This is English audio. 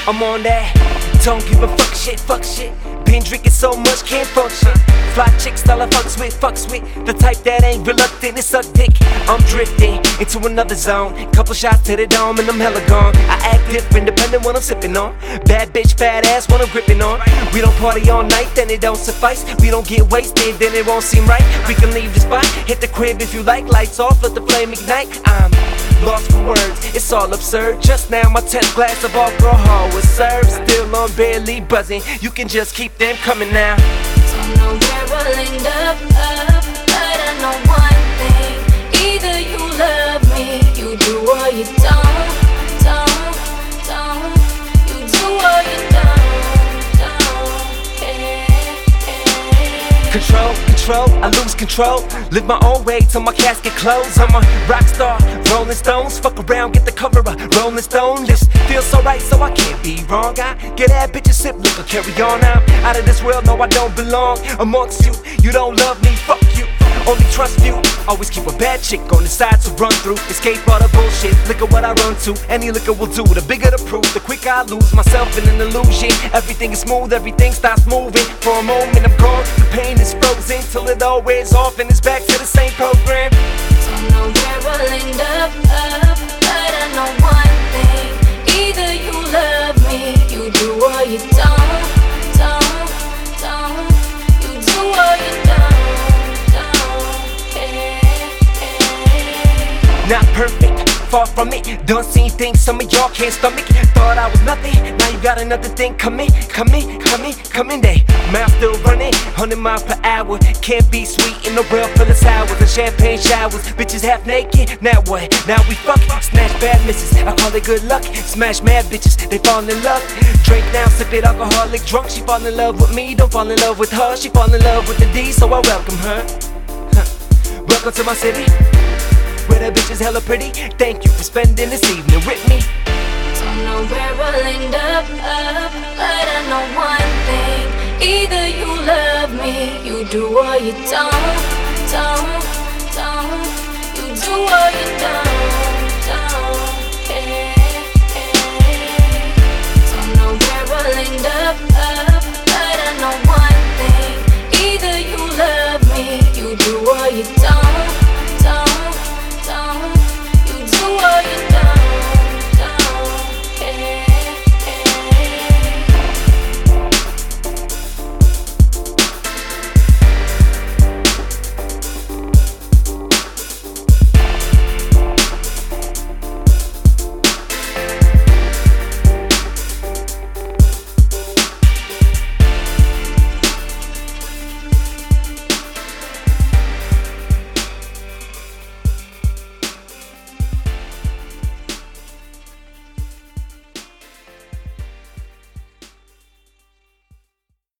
I'm on that. Don't give a fuck shit. Been drinking so much, can't function. Fly chick style I fucks with. The type that ain't reluctant, it's a dick. I'm drifting into another zone. Couple shots to the dome and I'm hella gone. I act different depending what I'm sipping on. Bad bitch, fat ass, what I'm gripping on. We don't party all night, then it don't suffice. We don't get wasted, then it won't seem right. We can leave the spot, hit the crib if you like. Lights off, let the flame ignite. I'm lost for words, it's all absurd. Just now my 10th glass of alcohol was served. Still on barely buzzing, you can just keep them coming now. Don't know where we'll end up, but I know one thing. Either you love me, you do or you don't. You do or you don't. Control, I lose control. Live my own way till my casket close. I'm a rock star, Rolling Stones. Fuck around, get the cover of Rolling Stone. This feels so right, so I can't be wrong. I get that bitch a sip, liquor, carry on. I'm out of this world, no I don't belong amongst you. You don't love me, fuck you. Only trust you. Always keep a bad chick on the side to run through. Escape all the bullshit, look at what I run to. Any liquor will do, the bigger the proof, the quicker I lose myself in an illusion. Everything is smooth, everything stops moving. For a moment I'm gone, the pain is frozen till it all wears off and it's back to the same program. Don't know where we'll end up, but I know one thing. Either you love me, you do or you don't. You do or you don't. Not perfect, far from it. Done seen things some of y'all can't stomach. Thought I was nothing, now you got another thing coming. They mouth still running, 100 miles per hour. Can't be sweet in a world full of sours and champagne showers. Bitches half naked, now what? Now we fuck, snatch bad misses. I call it good luck. Smash mad bitches, they fall in love. Drink now, sip it alcoholic drunk. She fall in love with me, don't fall in love with her. She fall in love with the D, so I welcome her. Welcome to my city, where the bitch is hella pretty. Thank you for spending this evening with me. Don't know where we'll end up, but I know one thing. Either you love me, you do or you don't. You do or you don't.